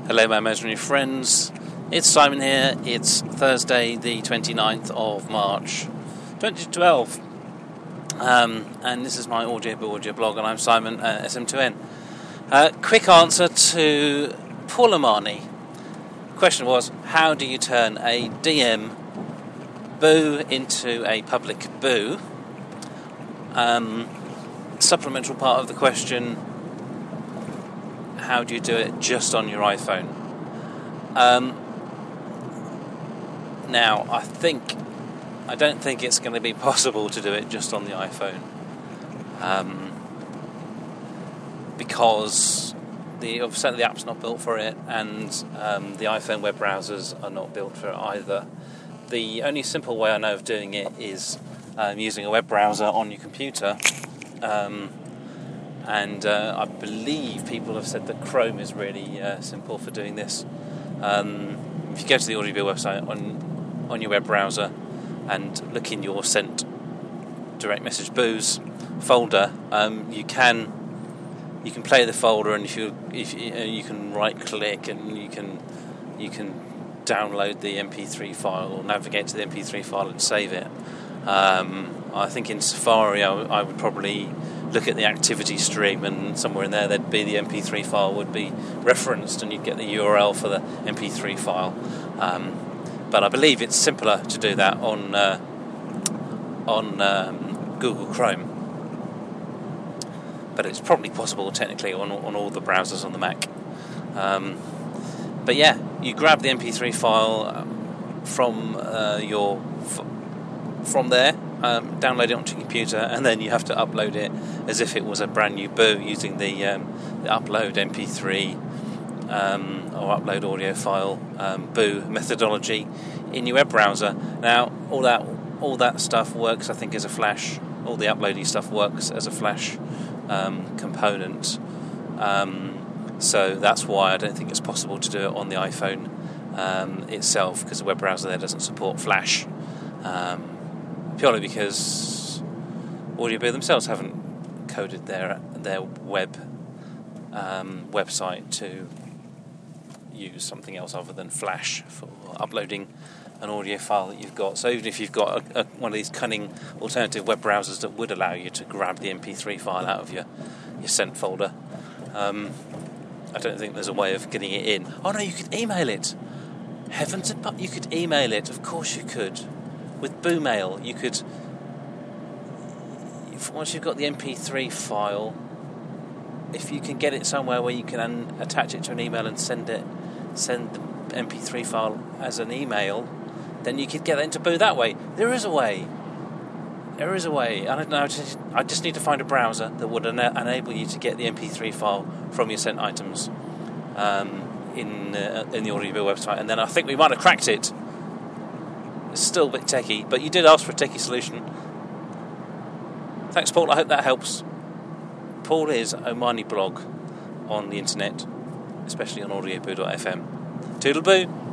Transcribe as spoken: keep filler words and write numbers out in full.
Hello, my imaginary friends. It's Simon here. It's Thursday, the twenty-ninth of March, twenty twelve. Um, and this is my audio audio blog, and I'm Simon at S M two N. Uh, quick answer to Paul Amani. The question was, how do you turn a D M boo into a public boo? Um, supplementary part of the question, how do you do it just on your iPhone? Um, now, I think, I don't think it's going to be possible to do it just on the iPhone, um, because the certainly the app's not built for it, and um, the iPhone web browsers are not built for it either. The only simple way I know of doing it is um, using a web browser on your computer. Um, And uh, I believe people have said that Chrome is really uh, simple for doing this. Um, if you go to the Audioboo website on on your web browser and look in your sent direct message boos folder, um, you can you can play the folder, and if you if you, uh, you can right click and you can you can download the M P three file or navigate to the M P three file and save it. Um, I think in Safari I, w- I would probably look at the activity stream, and somewhere in there there'd be the M P three file would be referenced, and you'd get the U R L for the M P three file. Um, but I believe it's simpler to do that on uh, on um, Google Chrome. But it's probably possible technically on on all the browsers on the Mac. Um, but yeah, you grab the M P three file from uh, your f- from there. Um, download it onto your computer, and then you have to upload it as if it was a brand new boo using the, um, the upload M P three um, or upload audio file um, boo methodology in your web browser. Now, all that all that stuff works, I think, as a Flash. All the uploading stuff works as a Flash um, component. Um, so that's why I don't think it's possible to do it on the iPhone um, itself, because the web browser there doesn't support Flash. Um, Purely because Audioboo themselves haven't coded their their web um, website to use something else other than Flash for uploading an audio file that you've got. So even if you've got a, a, one of these cunning alternative web browsers that would allow you to grab the M P three file out of your, your sent folder, um, I don't think there's a way of getting it in. Oh no, you could email it. Heavens above, you could email it. Of course you could. With Boomail, you could, if, once you've got the M P three file, if you can get it somewhere where you can un- attach it to an email and send it, send the M P three file as an email, then you could get it into Boo that way. There is a way. There is a way. I don't know. I just, I just need to find a browser that would ena- enable you to get the M P three file from your sent items um, in uh, in the Audioboo website, and then I think we might have cracked it. It's still a bit techie, but you did ask for a techie solution. Thanks, Paul. I hope that helps. Paul is Omani blog on the internet, especially on audioboo dot f m. Toodle-boo.